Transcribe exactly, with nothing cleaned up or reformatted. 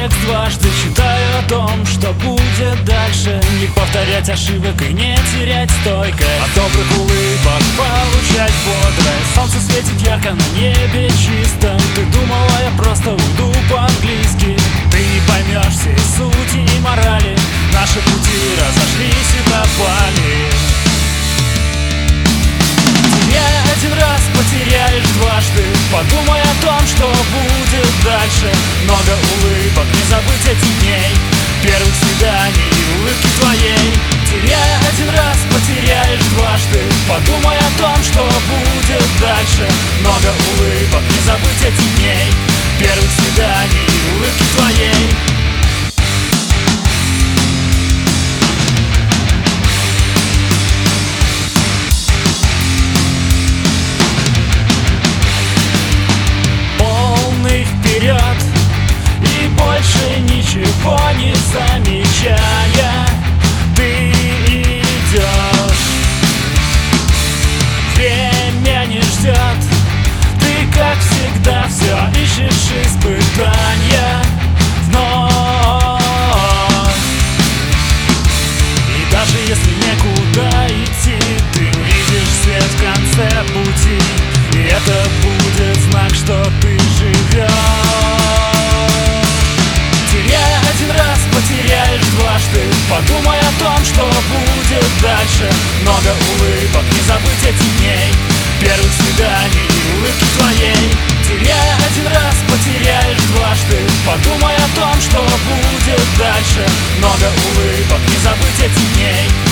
текст дважды, читаю о том, что будет дальше. Не повторять ошибок и не терять стойкость, от добрых улыбок получать бодрость. Солнце светит ярко на небе чистом. Ты думала, я просто уйду по-английски. Ты не поймешь всей сути и морали. Наши пути разошлись этапами. Теряя один раз, потеряешь дважды. Подумай о том, что будет дальше. Много улыбок, не забыть этих дней, первых свиданий и улыбки твоей. Теряя один раз, потеряешь дважды. Подумай о том, что будет дальше. Много улыбок, не забыть этих дней, первых свиданий и улыбки твоей. И больше ничего не замечая, ты идешь. Время не ждет. Ты, как всегда, все ищешь испытания вновь. И даже если некуда идти, ты увидишь свет в конце пути. И это будет знак, что ты живешь. Теряя один раз, потеряешь дважды. Подумай о том, что будет дальше. Много улыбок, не забыть этих дней, первых свиданий и улыбки твоей. Теряя один раз, потеряешь дважды. Подумай о том, что будет дальше. Много улыбок, не забыть этих дней,